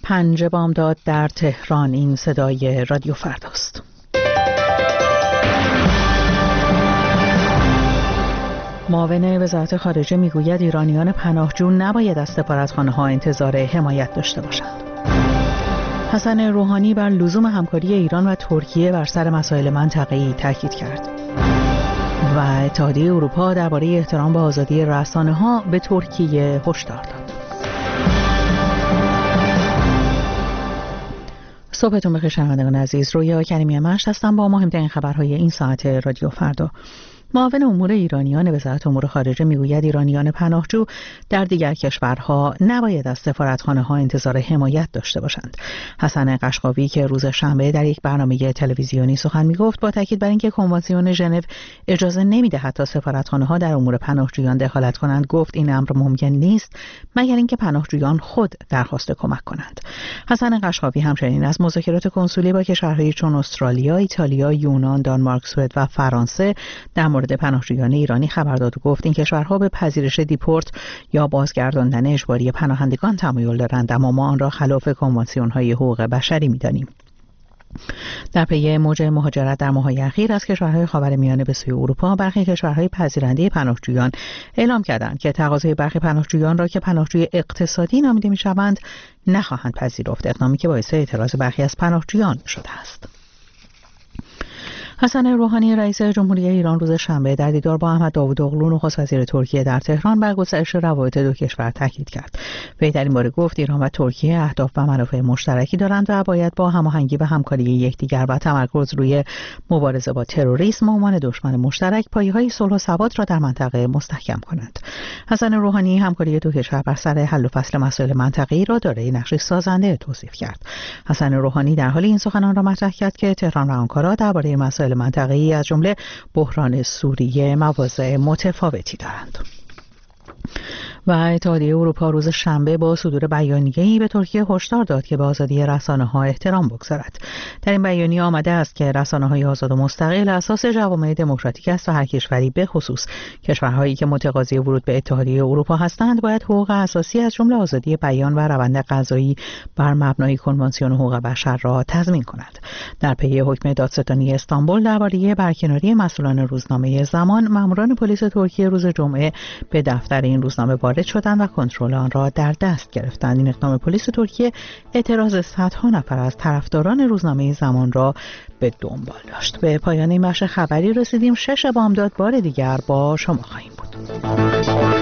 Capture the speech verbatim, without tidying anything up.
پنج بامداد در تهران. این صدای رادیو فرداست. معاون وزارت خارجه میگوید ایرانیان پناهجو نباید از سفارتخانه‌ها انتظار حمایت داشته باشند. حسن روحانی بر لزوم همکاری ایران و ترکیه بر سر مسائل منطقه‌ای تاکید کرد. و اتحادیه اروپا درباره احترام به آزادی رسانه‌ها به ترکیه هشدار داد. صبحتون بخیر شنوندگان عزیز. رویا کریمی مشت هستم با مهمترین خبرهای این ساعت رادیو فردا. معاون امور ایرانیان وزارت امور خارجه میگوید ایرانیان پناهجو در دیگر کشورها نباید از سفارتخانه‌ها انتظار حمایت داشته باشند. حسن قشقاوی که روز شنبه در یک برنامه تلویزیونی سخن میگفت با تاکید بر اینکه کنوانسیون ژنو اجازه نمیدهد تا سفارتخانه‌ها در امور پناهجویان دخالت کنند، گفت این امر ممکن نیست مگر اینکه پناهجویان خود درخواست کمک کنند. حسن قشقاوی همچنین از مذاکرات کنسولی با کشورهای چون استرالیا، ایتالیا، یونان، دانمارک، سوئد و فرانسه در مورد پناهجویان ایرانی خبر داد و گفت این کشورها به پذیرش دیپورت یا بازگرداندن اجباری پناهندگان تمایل دارند، اما ما آن را خلاف کنوانسیون‌های حقوق بشری می‌دانیم. در پی موج مهاجرت در ماه‌های اخیر از کشورهای خاورمیانه به سوی اروپا، برخی کشورهای پذیرنده پناهجویان اعلام کردند که تقاضای برخی پناهجویان را که پناهجوی اقتصادی نامیده می‌شوند نخواهند پذیرفت، اقدامی که باعث اعتراض برخی از پناهجویان شده است. حسن روحانی رئیس جمهوری ایران روز شنبه در دیدار با احمد داوودوغلو نخست وزیر ترکیه در تهران بر گسترش روابط دو کشور تاکید کرد. وی در این باره گفت ایران و ترکیه اهداف و منافع مشترکی دارند و باید با هماهنگی و همکاری یکدیگر و تمرکز روی مبارزه با تروریسم به عنوان دشمن مشترک پایه‌های صلح و ثبات را در منطقه مستحکم کنند. حسن روحانی همکاری دو کشور بر سر حل و فصل مسائل منطقه‌ای را دارای نقشی سازنده توصیف کرد. حسن روحانی در حال این سخنان را مطرح کرد که تهران و آنکارا درباره مسائل منطقه‌ای از جمله بحران سوریه مواضع متفاوتی دارند. و اتحادیه اروپا روز شنبه با صدور بیانیه‌ای به ترکیه هشدار داد که به آزادی رسانه‌ها احترام بگذارد. در این بیانیه آمده است که رسانه‌های آزاد و مستقل اساس جوامع دموکراتیک است و هر کشوری به خصوص کشورهایی که متقاضی ورود به اتحادیه اروپا هستند باید حقوق اساسی از جمله آزادی بیان و روند قضایی بر مبنای کنوانسیون حقوق بشر را تضمین کند. در پی حکم دادستانی استانبول درباره برکناری مسئولان روزنامه زمان، ماموران پلیس ترکیه روز جمعه به دفتر این روزنامه وارد شدند و کنترل آن را در دست گرفتند. این اقدام پلیس ترکیه اعتراض صدها نفر از طرفداران روزنامه زمان را به دنبال داشت. به پایان این بخش خبری رسیدیم. شش بامداد بار دیگر با شما خواهیم بود.